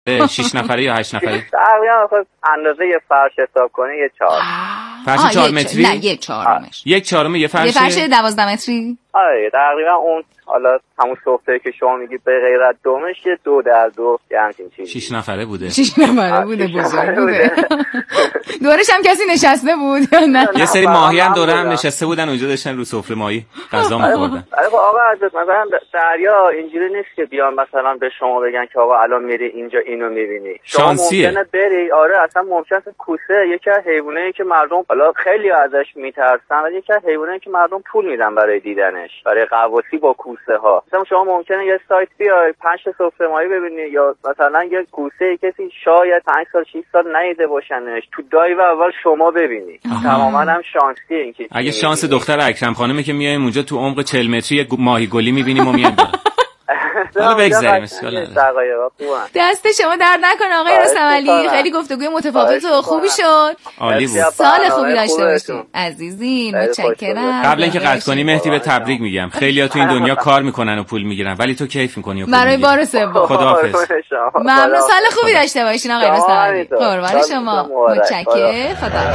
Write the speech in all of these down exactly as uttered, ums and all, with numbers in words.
شش نفره یا هشت نفره؟ تقریبا خب اندازه یه فرش حساب کنی یه چهار فرش چهار متری؟ نه یک چهارمش یک چهارم یه فرش؟ یه فرش دوازده متری؟ آره تقریبا اون حالا همون سفره که شما میگی به غیر از دومش یه دو در دو یه همچین چیزی. شش نفره بوده. شش نفره بوده بزرگ بوده. دورش هم کسی نشسته بود یا نه؟ یه سری ماهی هم دوره هم نشسته بودن اونجا داشتن رو سفره ماهی غذا می‌خوردن. آره آقا حضرت مثلا دریا اینجوری نیست که بیان مثلا به شما بگن که آقا الان میری اینجا اینو میبینی. شما ممکنه بری آره اصلا ممکنه کوسه یکی از حیوانایی که مردم حالا خیلی ازش میترسن ولی یکی از حیوانایی که مردم پول میدن برای دیدنش برای غواصی با کوسه ها. مثلا شما ممکنه یه سایت بیای پنج تا سفره ماهی ببینی یا مثلا یه کوسه کسی شاید پنج سال شش سال ندیده باشنش تو دایو اول شما ببینی. تماما هم شانسیه اینکه اگه شانس دختر اکرم خانمه که میایم اونجا تو عمق چهل متری ماهی گلی میبینیم و میایم حالا بگذاریم دست شما درد نکنه آقای رستمعلی خیلی گفتگوی متفاوت و خوبی شد عالی بود سال خوبی داشته باشید عزیزی متشکرم قبل اینکه قطع کنی مهدی به تبریک میگم خیلی‌ها تو این دنیا کار میکنن و پول میگیرن ولی تو کیف میکنی و پول برای بار سوم خداحافظ ممنون سال خوبی داشته باشین آقای رستمعلی قربان شما متشکرم خدا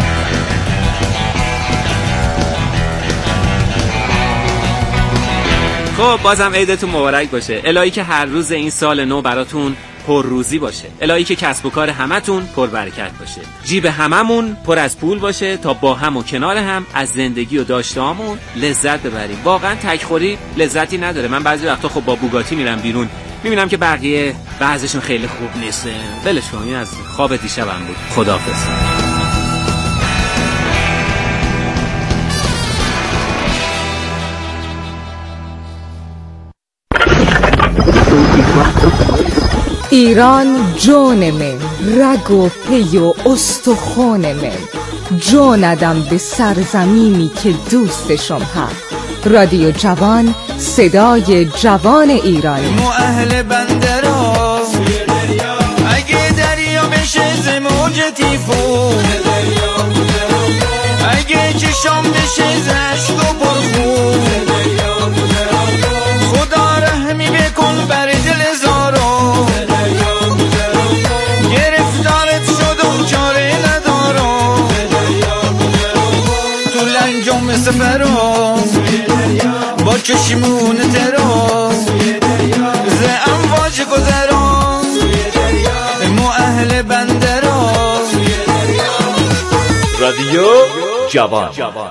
خب بازم عیدتون مبارک باشه. الهی که هر روز این سال نو براتون پر روزی باشه. الهی که کسب و کار همتون پر برکت باشه. جیب هممون پر از پول باشه تا با هم و کنار هم از زندگی و داشته‌هامون لذت ببریم. واقعا تکخوری لذتی نداره. من بعضی وقتا خب با بوگاتی میرم بیرون میبینم که بقیه بعضیشون خیلی خوب نیستن. ولش کن این از خواب دیشبم بود. خداحافظ. ایران جان من رگ و پی و استخوان من جاندم به سرزمینی که دوستشم هست رادیو جوان صدای جوان ایران مو اهل بندرا اگه دریا بشه زموج تیفون اگه چشم بشه زشق و پرخون خدا رحمی بکن بر دل زارو سفرم با چشمون ترم ز امواج گذرم مو اهل بندرم رادیو جوان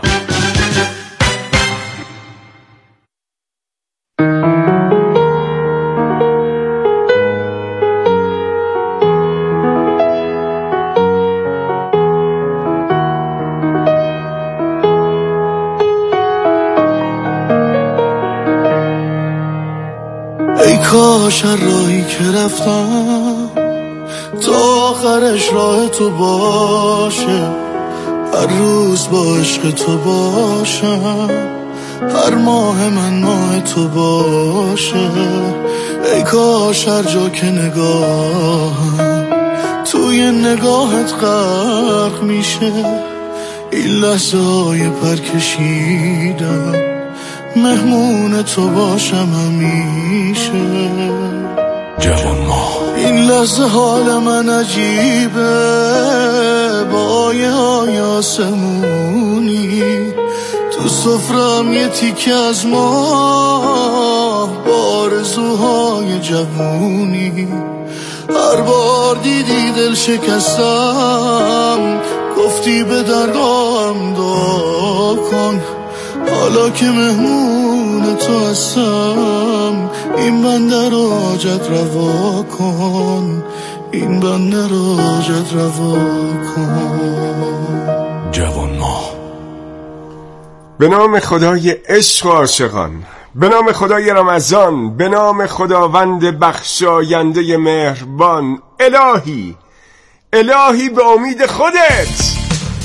کاش هر راهی که رفتم تا آخرش راه تو باشه هر روز با عشق تو باشم هر ماه من ماه تو باشه ای کاش هر جا که نگاهم توی نگاهت غرق میشه این لحظه های پر کشیدم مهمون تو باشم همیشه جوان ما این لحظه حال من عجیبه با آیه های آسمونی تو سفرم یه تیکه از ما با آرزوهای جوونی هر بار دیدی دل شکستم گفتی به درگاهم دعا کن حالا که مهمون تو هستم این بنده رو حاجت روا کن این بنده رو حاجت روا کن جوان ما به نام خدای عشق و عاشقان به نام خدای رمضان به نام خداوند بخشاینده مهربان الهی الهی به امید خودت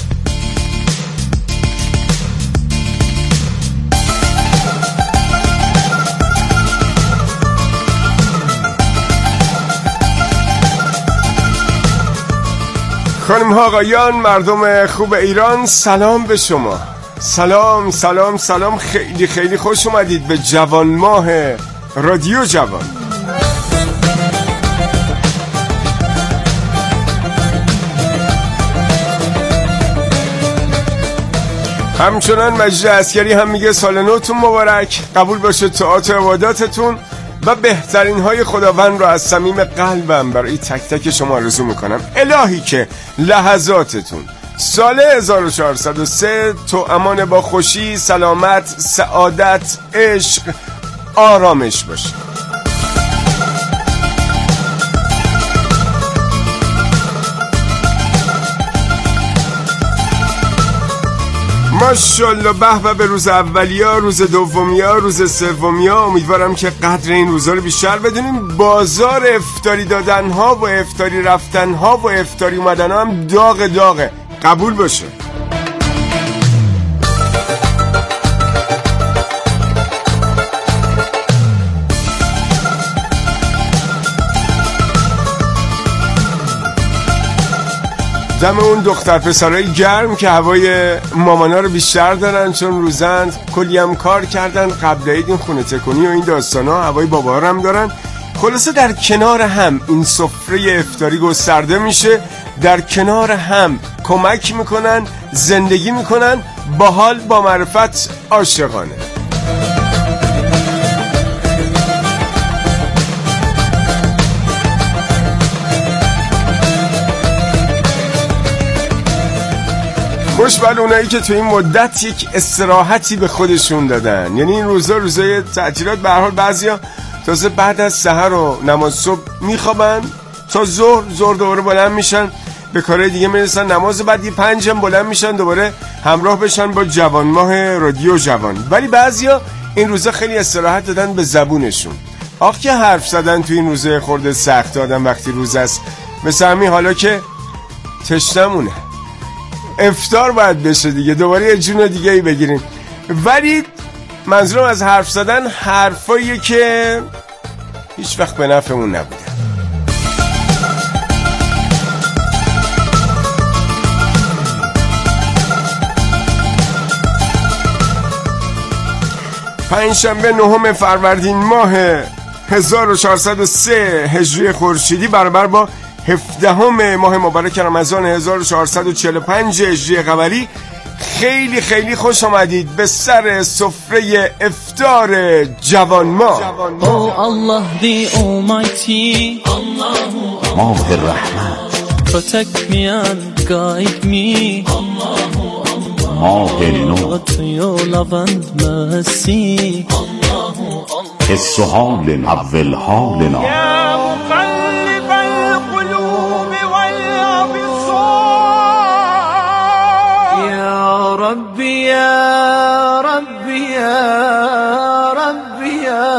خانم ها آقایان مردم خوب ایران سلام به شما سلام سلام سلام خیلی خیلی خوش اومدید به جوان ماه رادیو جوان همچنان مجید عسکری هم میگه سال نوتون مبارک، قبول باشه طاعات و عباداتتون و بهترین های خداوند رو از صمیم قلبم برای تک تک شما آرزو میکنم. الهی که لحظاتتون سال هزار و چهارصد و سه تو امان با خوشی، سلامت، سعادت، عشق، آرامش باشه. ماشاءالله، به به به روز اولیا، روز دومیا، روز سومیا. امیدوارم که قدر این روزا رو بیشتر بدونیم. بازار افطاری دادن ها و افطاری رفتن ها و افطاری اومدن ها هم داغ داغه، قبول باشه. دم اون دختر پسرای گرم که هوای مامانا رو بیشتر دارن چون روزند، کلی هم کار کردن قبل عید، این خونه تکونی و این داستانا، هوای بابا هم دارن. خلاصه در کنار هم این سفره افطاری گسترده میشه، در کنار هم کمک میکنن، زندگی میکنن، با حال با معرفت، عاشقانه. خوش بر اونایی که تو این مدت یک استراحتی به خودشون دادن. یعنی این روزا روزای تعطیلات به هر حال بعضیا تازه بعد از سحر و نماز صبح میخوابن تا ظهر، ظهر دوباره بلند میشن به کارهای دیگه میرسن، نماز بعد یه پنجم بلند میشن دوباره همراه بشن با جوان ماه رادیو جوان. ولی بعضیا این روزا خیلی استراحت دادن به زبونشون. آخ که حرف زدن تو این روزه خورده سخت آدم وقتی روز است. مثل همین حالا که تشنمونه، افطار باید بشه دیگه، دوباره یه جون دیگه ای بگیریم. ولی منظورم از حرف زدن حرفاییه که هیچ وقت به نفعمون نبوده. پنجشنبه نهم فروردین ماه هزار و چهارصد و سه هجری خورشیدی برابر با هفدهم ماه مبارک رمضان هزار و چهارصد و چهل و پنج هجری قمری. خیلی خیلی خوش آمدید به سر سفره افطار جوان ما. Oh Allah the Almighty, ماه رحمت، protect me and guide me, ماه نور، your love and mercy, حس و حال اول حالنا، يا مقلب القلوب والأبصار، يا ربي يا ربي يا ربي يا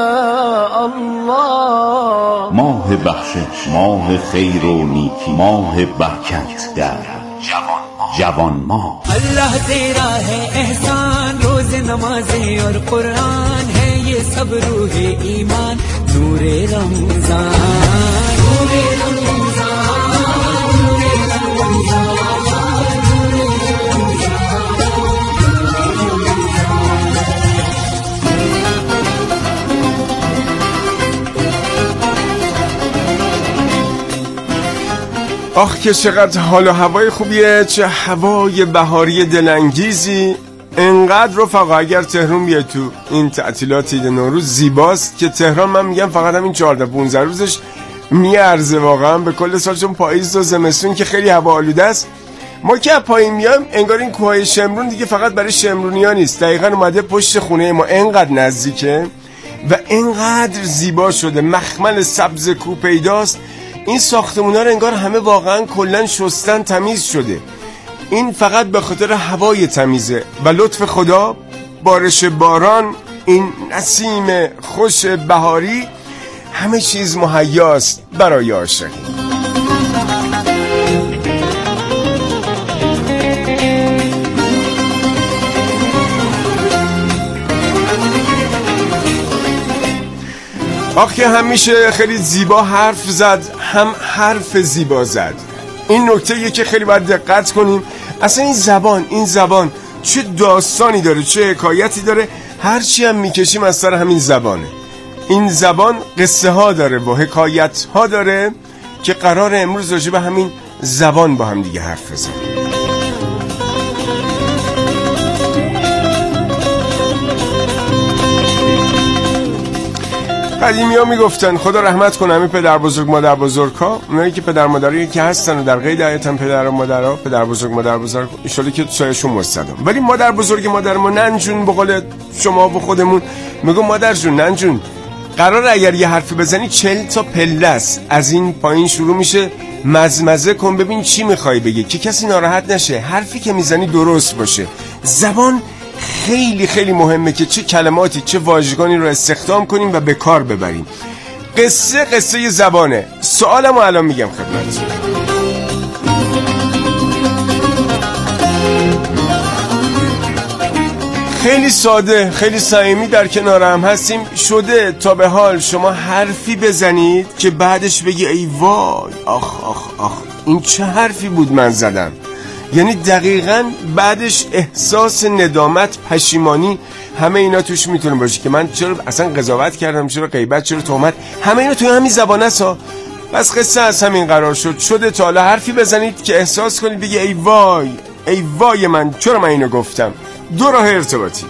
الله. ماه بخشش، ماه خیر و نیکی، ماه برکت در جوان ما. اللہ تیرا ہے احسان، روز نمازیں اور قرآن ہے یہ سب روح ایمان، نور رمضان، نور رمضان، نور رمضان. آخ که چقدر حال و هوای خوبیه، چه هوای بهاری دلانگیزی. انقدر رفقا اگر تهران بیاد تو این تعطیلات عید نوروز زیباست که تهران من میگم فقط همین چهارده پانزده روزش میارزه واقعا به کل سال، چون پاییز و زمستون که خیلی هوا آلوده است. ما که پایین میایم انگار این کوههای شمرون دیگه فقط برای شمرونی‌ها نیست، دقیقاً اومده پشت خونه ما، انقدر نزدیکه و انقدر زیبا شده، مخمل سبز کوه پیداست. این ساختمونا رو انگار همه واقعا کلن شستن، تمیز شده. این فقط به خاطر هوای تمیزه و لطف خدا، بارش باران، این نسیم خوش بهاری، همه چیز مهیاست برای عاشقی. آخه همیشه خیلی زیبا حرف زد، هم حرف زیبا زد. این نکته یه که خیلی باید دقت کنیم. اصلا این زبان این زبان چه داستانی داره، چه حکایتی داره، هرچی هم میکشیم از سر همین زبانه. این زبان قصه ها داره و حکایت ها داره که قرار امروز راجع به همین زبان با هم دیگه حرف بزنیم. قدیمی ها میگفتن خدا رحمت کنه همه پدر بزرگ مادر بزرگ ها، اونایی که پدر مادری که هستن و در قید حیاتن، پدر و مادر ها، پدر بزرگ مادر بزرگ، ان شاءالله که سایه‌شون مستدام. ولی مادر بزرگ مادر ما ننجون، به قول شما و خودمون میگم مادر جون ننجون، قرار اگر یه حرفی بزنی چهل تا پله است، از این پایین شروع میشه، مزمزه کن ببین چی میخوای بگی که کسی ناراحت نشه، حرفی که میزنی درست باشه. زبان خیلی خیلی مهمه که چه کلماتی چه واژگانی رو استخدام کنیم و به کار ببریم. قصه قصه زبانه. سوالمو الان میگم خدمتتون. خیلی ساده، خیلی صمیمی در کنار هم هستیم. شده تا به حال شما حرفی بزنید که بعدش بگی ای وای آخ آخ آخ این چه حرفی بود من زدم؟ یعنی دقیقاً بعدش احساس ندامت، پشیمانی، همه اینا توش میتونه باشه که من چرا اصلا قضاوت کردم، چرا غیبت، چرا تهمت، همه اینا توی همین زبانه است ها. بس قصه از همین قرار شد. شده تا حالا حرفی بزنید که احساس کنید بگی ای وای ای وای من چرا من اینو گفتم؟ دو راه ارتباطی.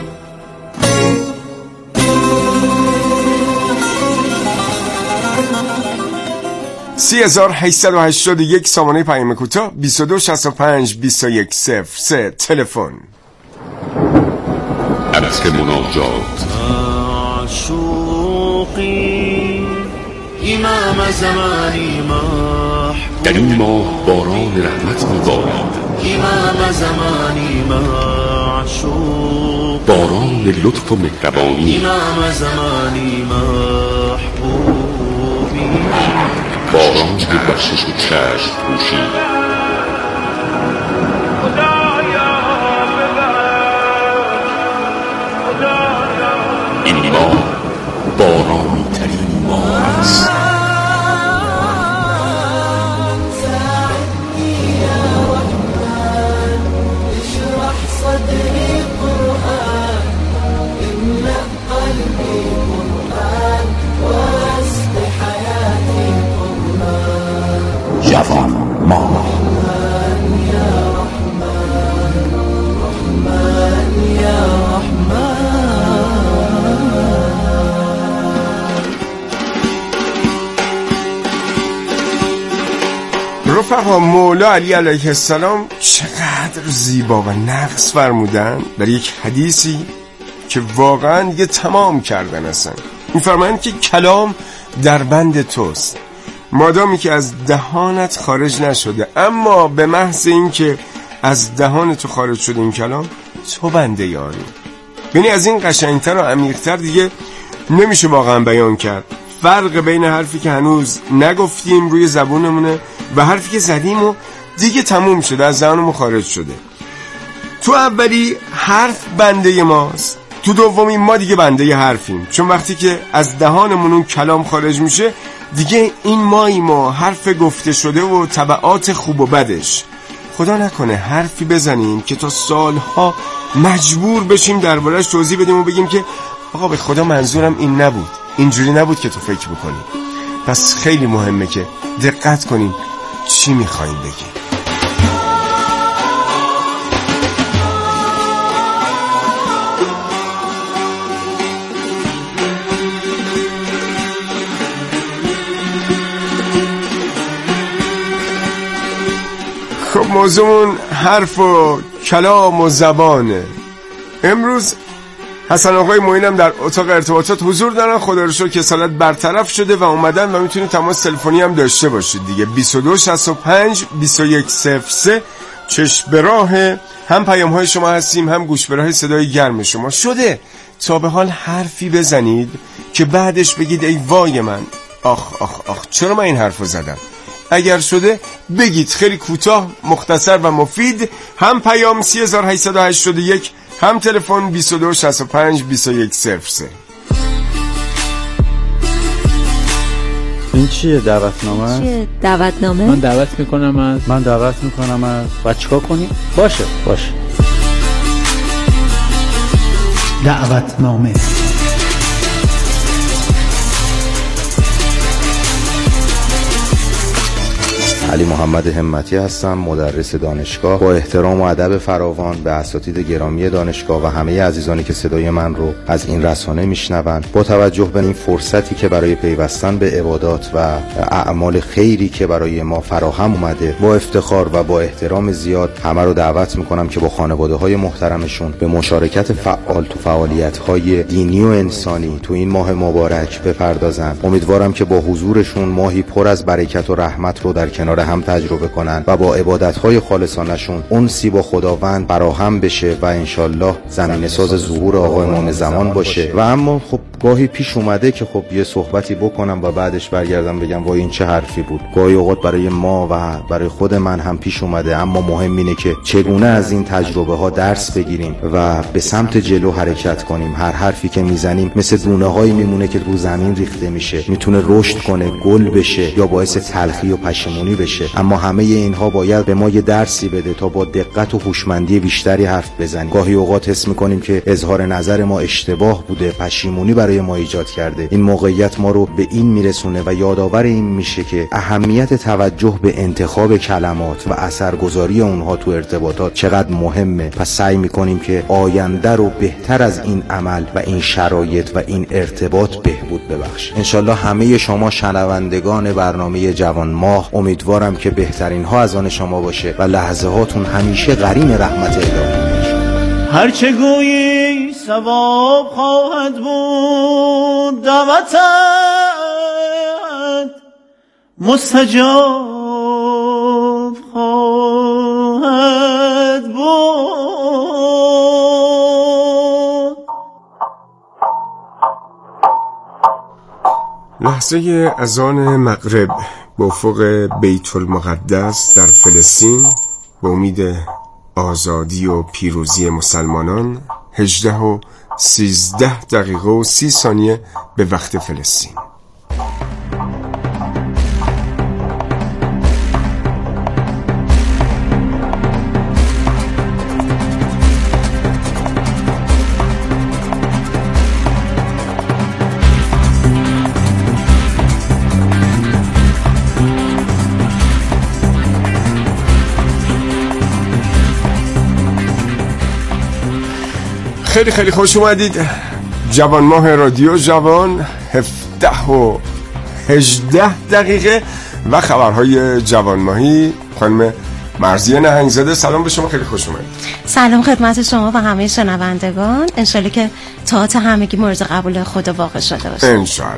سی هزار هشتصد و هشتاد و یک سامانه پیام کوتاه بیست و دو شصت و پنج بیست و یک صفر سه تلفن. عرص مناجات. عشوقی امام زمانی محبوب، در این ماه باران رحمت میبارد. امام زمانی معشوق، باران لطف و مهربانی. امام زمانی محبوبی، باران که بخشش چشم پوشی. این ماه بارانی ترین ماه است. جوان ما رفقا، مولا علی علیه السلام چقدر زیبا و نقص فرمودن در یک حدیثی که واقعا دیگه تمام کردن اصلا. میفرمایند که کلام در بند توست مادامی که از دهانت خارج نشده، اما به محض این که از دهان تو خارج شده این کلام، تو بنده یاری. یعنی از این قشنگتر و عمیقتر دیگه نمیشه واقعا بیان کرد. فرق بین حرفی که هنوز نگفتیم روی زبونمونه و حرفی که زدیم و دیگه تموم شده، از دهانمون خارج شده. تو اولی حرف بنده ماست، تو دومی ما دیگه بنده حرفیم، چون وقتی که از دهانمون اون کلام خارج میشه دیگه این مایی ما حرف گفته شده و تبعات خوب و بدش. خدا نکنه حرفی بزنیم که تا سالها مجبور بشیم درباره‌اش توضیح بدیم و بگیم که آقا به خدا منظورم این نبود، اینجوری نبود که تو فکر بکنی. پس خیلی مهمه که دقت کنیم چی میخواییم بگیم. خب موضوعمون حرف و کلام و زبانه. امروز حسن آقای معینم در اتاق ارتباطات حضور دارن. خدا رو شکر که کسالت برطرف شده و اومدن و میتونید تماس تلفنی هم داشته باشید دیگه. بیست و دو شصت و پنج بیست و یک صفر سه چشم به راه هم پیام های شما هستیم، هم گوش به راه صدای گرم شما. شده تا به حال حرفی بزنید که بعدش بگید ای وای من آخ آخ آخ چرا من این حرفو زدم؟ اگر شده بگید، خیلی کوتاه، مختصر و مفید. هم پیام سی هزار هشتصد و هشتاد و یک، هم تلفن بیست و دو شصت و پنج بیست و یک صفر سه. این چیه دعوتنامه؟ چیه دعوتنامه؟ من دعوت میکنم از من دعوت میکنم از و چیکار کنی؟ باشه باشه. دعوتنامه علی محمد همتی هستم، مدرس دانشگاه. با احترام و ادب فراوان به اساتید گرامی دانشگاه و همه عزیزانی که صدای من رو از این رسانه میشنوند، با توجه به این فرصتی که برای پیوستن به عبادات و اعمال خیری که برای ما فراهم اومده، با افتخار و با احترام زیاد همه رو دعوت میکنم که با خانواده‌های محترمشون به مشارکت فعال تو فعالیت‌های دینی و انسانی تو این ماه مبارک بپردازن. امیدوارم که با حضورشون ماهی پر از برکت و رحمت رو در کنار هم تجربه کنن و با عبادت‌های خالصانشون انسی با خداوند فراهم بشه و انشالله زمینه ساز ظهور آقا امام زمان باشه. و اما خب گاهی پیش اومده که خب یه صحبتی بکنم و بعدش برگردم بگم وای این چه حرفی بود. گاهی اوقات برای ما و برای خود من هم پیش اومده، اما مهم اینه که چگونه از این تجربه ها درس بگیریم و به سمت جلو حرکت کنیم. هر حرفی که میزنیم مثل دونه هایی میمونه که رو زمین ریخته میشه، میتونه رشد کنه، گل بشه یا باعث تلخی و پشیمونی بشه، اما همه اینها باید به ما یه درسی بده تا با دقت و هوشمندی بیشتری حرف بزنیم. گاهی اوقات حس میکنیم که اظهار نظر ما اشتباه بوده، پشیمونی برای ما ایجاد کرده. این موقعیت ما رو به این میرسونه و یادآور این میشه که اهمیت توجه به انتخاب کلمات و اثرگذاری اونها تو ارتباطات چقدر مهمه. پس سعی میکنیم که آینده رو بهتر از این عمل و این شرایط و این ارتباط بهبود ببخشیم. انشالله همه شما شنوندگان برنامه جوان ماه، امیدوارم که بهترین ها از آن شما باشه و لحظه هاتون همیشه قرین رحمت الهی. هرچه گویی ثواب خواهد بود، دعوتت مستجاب خواهد بود. لحظه اذان مغرب به افق بیت المقدس در فلسطین به امید آزادی و پیروزی مسلمانان. هجده و سیزده دقیقه و سی ثانیه به وقت فلسطین. خیلی خیلی خوش اومدید. جوان ماه رادیو جوان، هفده و هجده دقیقه و خبرهای جوان ماهی. خانم مرضیه نهنگزاده، سلام به شما، خیلی خوش اومدید. سلام خدمت شما و همه شنوندگان. انشالله که طاعت همگی مورد قبول خدا واقع شده باشه. انشالله.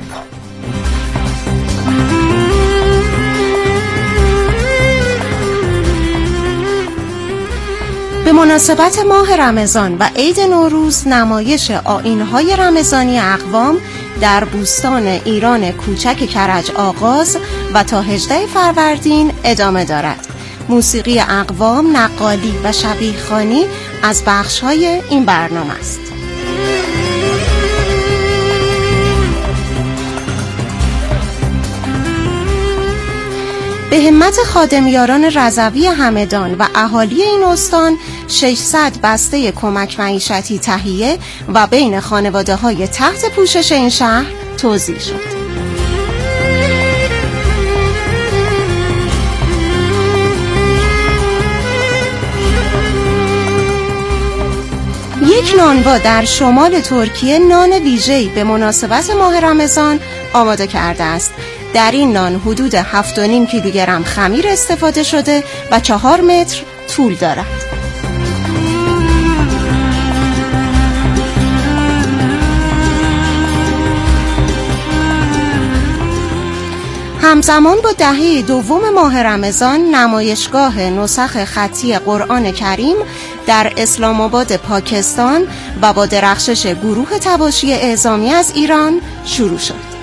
به مناسبت ماه رمضان و عید نوروز، نمایش آیین‌های رمضانی اقوام در بوستان ایران کوچک کرج آغاز و تا هجده فروردین ادامه دارد. موسیقی اقوام، نقالی و شبیه‌خوانی از بخش‌های این برنامه است. به همت خادمیاران رضوی همدان و اهالی این استان ششصد بسته کمک معیشتی تهیه و بین خانواده‌های تحت پوشش این شهر توزیع شد. یک نانوا در شمال ترکیه نان ویژه‌ای به مناسبت ماه رمضان آماده کرده است. در این نان حدود هفت و نیم کیلوگرم خمیر استفاده شده و چهار متر طول دارد. همزمان با دهه دوم ماه رمضان، نمایشگاه نسخ خطی قرآن کریم در اسلام آباد پاکستان و با درخشش گروه تباشی اعزامی از ایران شروع شد.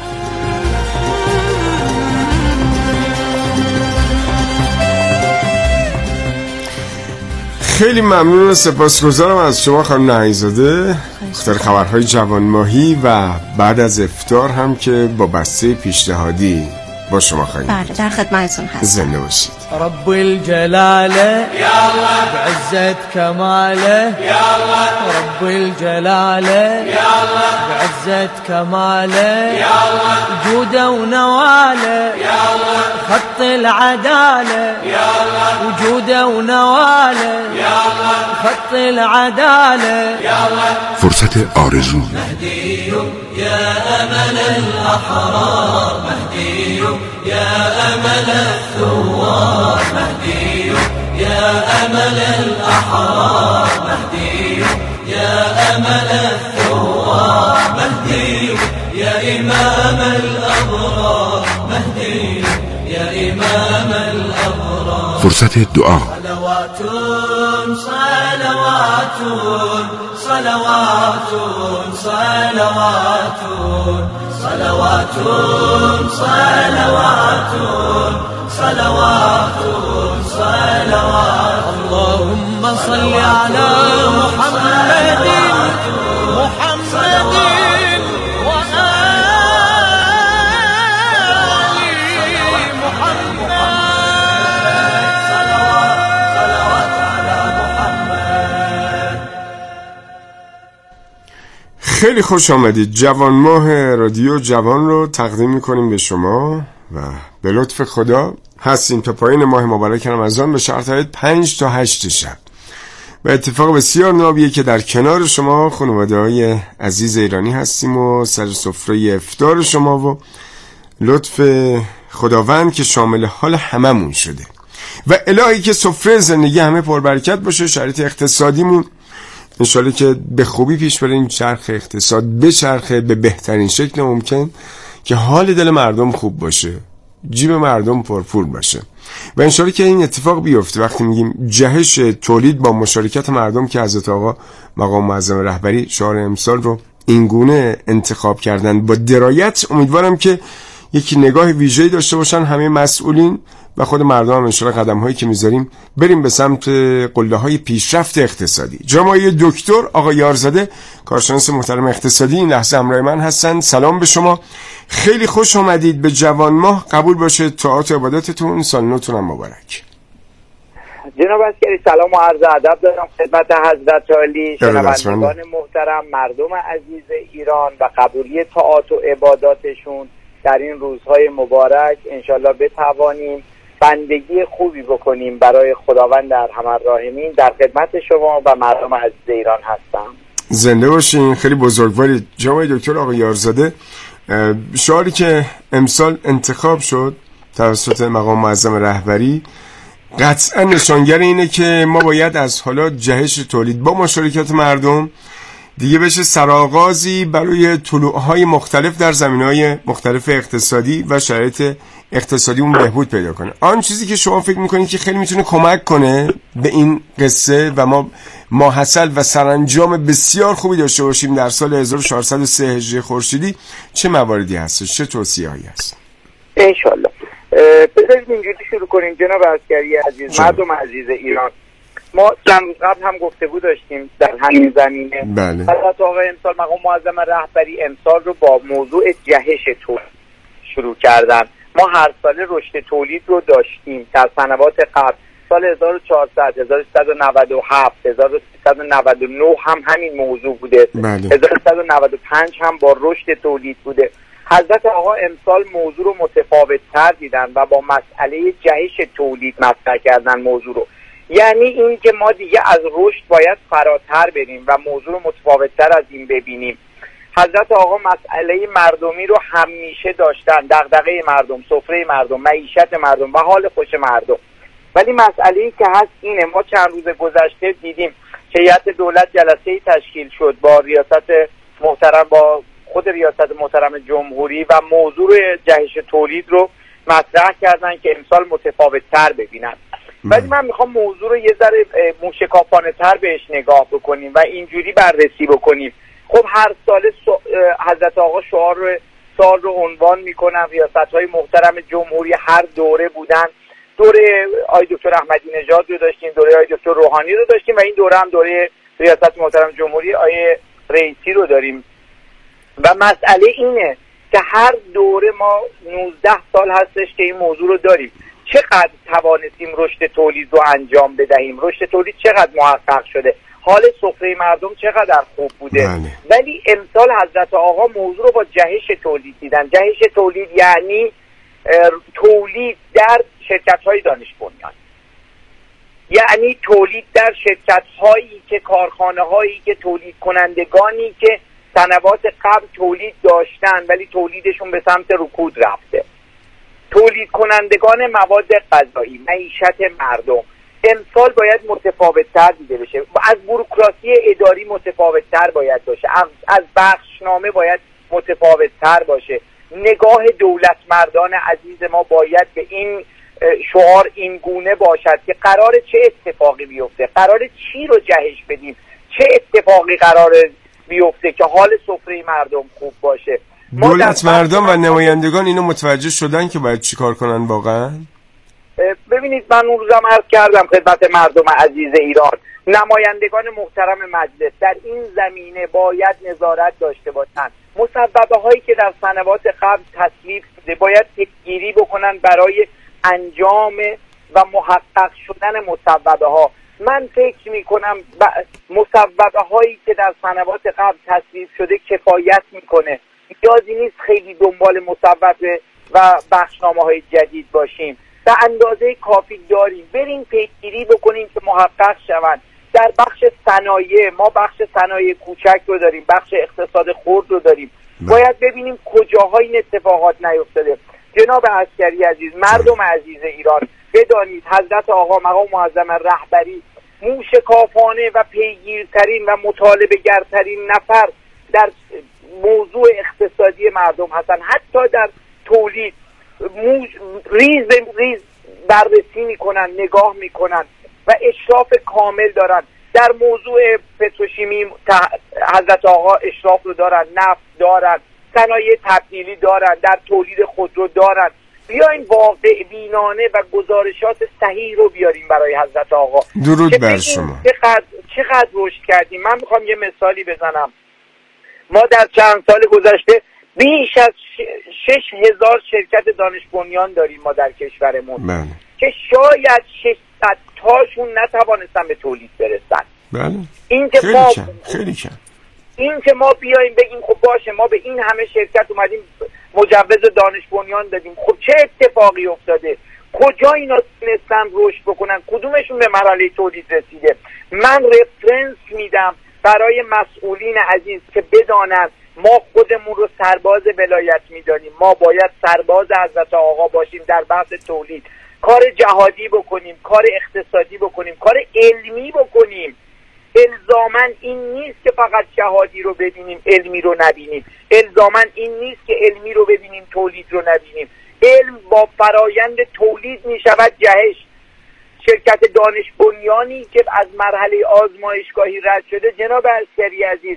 خیلی ممنون و سپاسگزارم از شما خانم نهنگزاده، مختار خبرهای جوان ماهی و بعد از افطار هم که با بسته پیشنهادی با شما خواهیم. بله در خدمتتون هستم. زنده باشید. رب الجلاله يا الله بعزة كماله يا الله رب الجلاله يا الله بعزة كماله يا الله وجوده ونواله يا الله خط العداله يا الله وجوده ونواله يا الله خط العداله يا الله فرصت آرزو. مهدي يا أمل الأحرار مهدي يا أمل الثوار مهدي يا أمل الأحرار مهدي يا أمل الثوار مهدي يا إمام الأبرار مهدي يا إمام الأبرار. فرصت دعا. صلوات صلوات صلوات صلوات صلوات صلوات صلوات صلوات اللهم صل على محمد محمد خیلی خوش آمدید. جوان ماه رادیو جوان رو تقدیم میکنیم به شما و به لطف خدا هستیم تا پایین ماه مبارک رمضان به شرط پنج تا هشت شب و اتفاق بسیار نابیه که در کنار شما خانواده های عزیز ایرانی هستیم و سر سفره افطار شما و لطف خداوند که شامل حال هممون شده و الهی که سفره زندگی همه پربرکت باشه. شرایط اقتصادیمون انشالله که به خوبی پیش بریم، چرخ اقتصاد بچرخه به بهترین شکل ممکن که حال دل مردم خوب باشه، جیب مردم پرپول باشه و انشالله که این اتفاق بیفته. وقتی میگیم جهش تولید با مشارکت مردم که حضرت آقا مقام معظم رهبری شعار امسال رو اینگونه انتخاب کردن با درایت، امیدوارم که یکی نگاه ویژه‌ای داشته باشن همه مسئولین و خود مردم هم انشالله قدم هایی که میذاریم بریم به سمت قله های پیشرفت اقتصادی. جناب دکتر آقا یارزاده کارشناس محترم اقتصادی این لحظه همراه من هستن. سلام به شما، خیلی خوش آمدید به جوان ماه. قبول باشه طاعات و عبادتتون، سال نوتون هم مبارک. جناب عسکری سلام و عرض ادب دارم خدمت حضرت عالی، شنوندگان محترم، مردم عزیز ایران و قبولی طاعات و عباداتشون در این روزهای مبارک انشالله بتوانیم بندگی خوبی بکنیم برای خداوند در الراحمین. در خدمت شما و مردم عزیز ایران هستم. زنده باشین، خیلی بزرگوارید. جناب دکتر آقا یارزاده، شعاری که امسال انتخاب شد توسط مقام معظم رهبری قطعا نشانگر اینه که ما باید از حالا جهش تولید با مشارکت مردم دیگه بشه سرآغازی برای طلوعهای مختلف در زمینه‌های مختلف اقتصادی و شرایط اقتصادی اون بهبود پیدا کنه. آن چیزی که شما فکر میکنید که خیلی میتونه کمک کنه به این قصه و ما ماحصل و سرانجام بسیار خوبی داشته باشیم در سال هزار و چهارصد و سه هجری خورشیدی، چه مواردی هست؟ چه توصیه‌هایی هست؟ انشالله بذارید اینجوری شروع کنیم جناب عسکری عزیز. مردم عزیز ایران، ما چند روز قبل هم گفتگو داشتیم در همین زمینه. بله. حضرت آقا امسال مقام معظم رهبری امسال رو با موضوع جهش تولید شروع کردن. ما هر سال رشد تولید رو داشتیم در سنوات قبل. سال هزار و چهارصد، هزار و سیصد و نود و هفت، هزار و سیصد و نود و نه هم همین موضوع بوده. بله. هزار و سیصد و نود و پنج هم با رشد تولید بوده. حضرت آقا امسال موضوع رو متفاوت‌تر دیدن و با مسئله جهش تولید مطرح کردن موضوع رو. یعنی این که ما دیگه از رشد باید فراتر بریم و موضوع رو متفاوت‌تر از این ببینیم. حضرت آقا مسئله مردمی رو همیشه داشتن، دغدغه مردم، سفره مردم، معیشت مردم و حال خوش مردم. ولی مسئله‌ای که هست اینه، ما چند روز گذشته دیدیم که هیئت دولت جلسه‌ای تشکیل شد با ریاست محترم با خود ریاست محترم جمهوری و موضوع جهش تولید رو مطرح کردن که امسال متفاوت‌تر ببینن. ولی من میخوام موضوع رو یه ذره موشکافانه تر بهش نگاه بکنیم و اینجوری بررسی بکنیم. خب هر سال حضرت آقا شعار سال رو عنوان میکنن، ریاست‌های محترم جمهوری هر دوره بودن. دوره آقای دکتر احمدی نژاد رو داشتیم، دوره آقای دکتر روحانی رو داشتیم و این دوره هم دوره ریاست محترم جمهوری آقای رئیسی رو داریم. و مسئله اینه که هر دوره ما نوزده سال هستش که این موضوع رو داریم. چقدر توانستیم رشد تولید رو انجام بدهیم، رشد تولید چقدر محقق شده، حال سفره مردم چقدر خوب بوده. بله. ولی امسال حضرت آقا موضوع رو با جهش تولید دیدن. جهش تولید یعنی تولید در شرکت‌های دانش بنیان، یعنی تولید در شرکت‌هایی که کارخانه‌هایی که تولید کنندگانی که سنوات قبل تولید داشتن ولی تولیدشون به سمت رکود رفته، تولید کنندگان مواد غذایی، معیشت مردم. امسال باید متفاوت‌تر دیده بشه، از بوروکراسی اداری متفاوت‌تر باید باشه، از بخشنامه باید متفاوت‌تر باشه. نگاه دولت مردان عزیز ما باید به این شعار این گونه باشد که قرار چه اتفاقی بیفته، قرار چی رو جهش بدیم، چه اتفاقی قرار بیفته که حال سفره مردم خوب باشه. دولت مردان و نمایندگان اینو متوجه شدن که باید چی کار کنن واقعا؟ ببینید من اون روزم عرض کردم خدمت مردم عزیز ایران، نمایندگان محترم مجلس در این زمینه باید نظارت داشته باشند. مصوبه هایی که در سنوات قبل تصویب شده باید پیگیری بکنن برای انجام و محقق شدن مصوبه ها. من فکر می کنم مصوبه هایی که در سنوات قبل تصویب شده کفایت میکنه، نیازی نیست خیلی دنبال مصوبه و بخشنامه های جدید باشیم. به اندازه کافی داریم، بریم پیگیری بکنیم که محقق شوند. در بخش صنایع ما بخش صنایع کوچک رو داریم، بخش اقتصاد خرد رو داریم. باید ببینیم کجاها این اتفاقات نیفتاده. جناب عسکری عزیز، مردم عزیز ایران، بدانید حضرت آقا مقام معظم رهبری موشکافانه و پیگیرترین و مطالبه‌گرترین نفر در موضوع اقتصادی مردم هستن. حتی در تولید موج... ریز ریز بررسی میکنن، نگاه میکنن و اشراف کامل دارن. در موضوع پتروشیمی حضرت آقا اشراف رو دارن، نفت دارن، صنایع تبدیلی دارن، در تولید خودرو دارن. بیاین واقع بینانه و گزارشات صحیح رو بیاریم برای حضرت آقا. درود بر شما. چقدر چقدر رشد کردیم. من میخوام یه مثالی بزنم. ما در چند سال گذشته بیش از شش هزار شرکت دانش بنیان داریم ما در کشورمون. بله. که شاید ششصد تاشون نتوانستن به تولید برسن. بله. این که خیلی ما کم. خیلی کم. این که ما بیایم بگیم خب باشه ما به این همه شرکت اومدیم مجوز دانش بنیان دادیم، خب چه اتفاقی افتاده؟ کجا اینا تونستن رشد بکنن؟ کدومشون به مرحله تولید رسیده؟ من رفرنس میدم برای مسئولین عزیز که بدانند ما خودمون رو سرباز ولایت میدانیم، ما باید سرباز حضرت آقا باشیم در بحث تولید، کار جهادی بکنیم، کار اقتصادی بکنیم، کار علمی بکنیم. الزامن این نیست که فقط جهادی رو ببینیم علمی رو نبینیم، الزامن این نیست که علمی رو ببینیم تولید رو نبینیم. علم با فرایند تولید می شود جهش. شرکت دانش بنیانی که از مرحله آزمایشگاهی رد شده، جناب عسکری عزیز،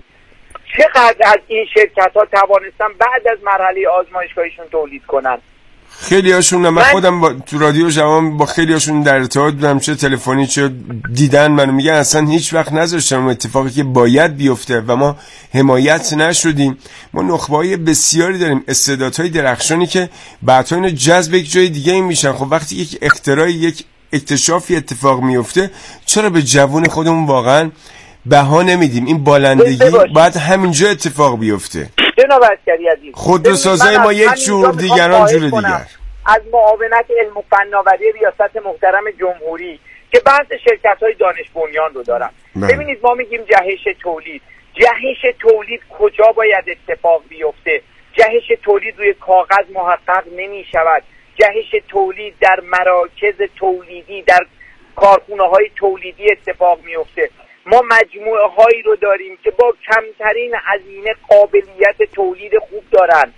چقدر از این شرکت ها توانستن بعد از مرحله آزمایشگاهیشون تولید کنن؟ خیلی هاشون، من, من خودم با تو رادیو جوان با خیلی هاشون در ارتباط بودم، چه تلفنی چه دیدن منو، میگن اصلا هیچ وقت نذاشتم اتفاقی که باید بیفته و ما حمایت نشدیم. ما نخبه‌های بسیاری داریم، استعدادهای درخشانی که بعدا اینو جذب یک جای دیگه این میشن. خب وقتی یک اختراعی، یک اکتشافی اتفاق میفته، چرا به جوون خودمون واقعا بها نمیدیم؟ این بالندگی باید همینجا اتفاق بیفته. جناب عسکری عزیز، خودروسازی ما یک جور، دیگران جور دیگر. از معاونت علم و فناوری ریاست محترم جمهوری که بعض شرکت‌های دانش بنیان رو دارن. ببینید ما میگیم جهش تولید. جهش تولید کجا باید اتفاق بیفته؟ جهش تولید روی کاغذ محقق نمی‌شود. جهش تولید در مراکز تولیدی، در کارخانه‌های تولیدی اتفاق میفته. ما مجموعه هایی رو داریم که با کمترین هزینه قابلیت تولید خوب دارن.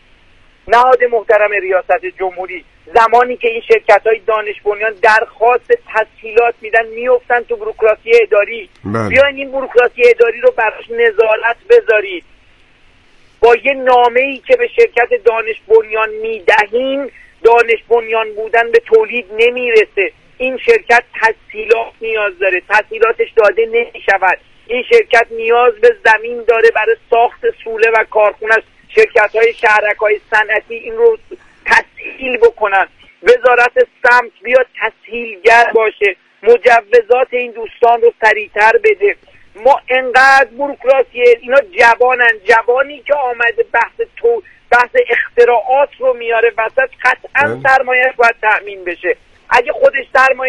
نهاد محترم ریاست جمهوری زمانی که این شرکت های دانش بنیان درخواست تسهیلات میدن میفتن تو بوروکراسی اداری. بیاین این بوروکراسی اداری رو براش نظارت بذارید. با یه نامه‌ای که به شرکت دانش بنیان میدهیم، دانش بنیان بودن به تولید نمیرسه. این شرکت تسهیلات نیاز داره، تسهیلاتش داده نمیشود. این شرکت نیاز به زمین داره برای ساخت سوله و کارخونه‌اش، شرکت های شهرک های صنعتی این رو تسهیل بکنن، وزارت سمت بیاد تسهیلگر باشه، مجوزات این دوستان رو سریعتر بده. ما انقدر بوروکراسی، اینا جوانن، جوانی که آمده بحث تو بحث اختراعات رو میاره وسط، قطعا سرمایه باید تأمین بشه. اگه خودش سرمایه